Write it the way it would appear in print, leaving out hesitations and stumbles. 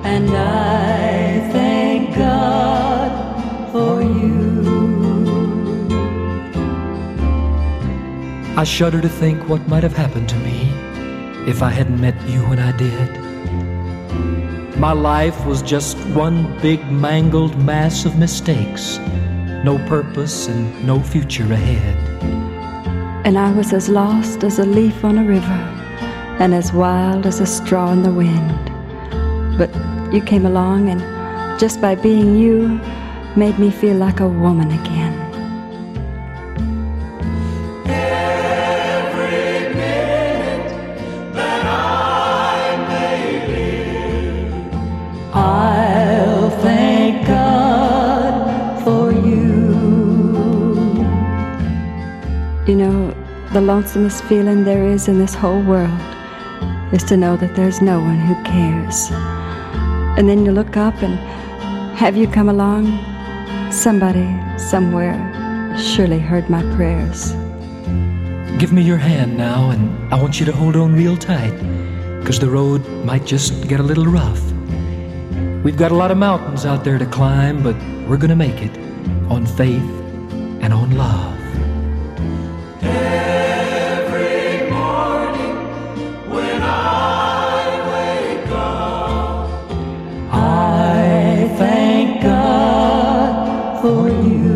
and I thank God for you. I shudder to think what might have happened to me if I hadn't met you when I did. My life was just one big mangled mass of mistakes, no purpose and no future ahead. And I was as lost as a leaf on a river and as wild as a straw in the wind. But you came along and just by being you made me feel like a woman again. I'll thank God for you. You know, the lonesomest feeling there is in this whole world is to know that there's no one who cares. And then you look up and have you come along? Somebody, somewhere, surely heard my prayers. Give me your hand now, and I want you to hold on real tight, 'cause the road might just get a little rough. We've got a lot of mountains out there to climb, but we're gonna make it on faith and on love. Every morning when I wake up, I thank God for you.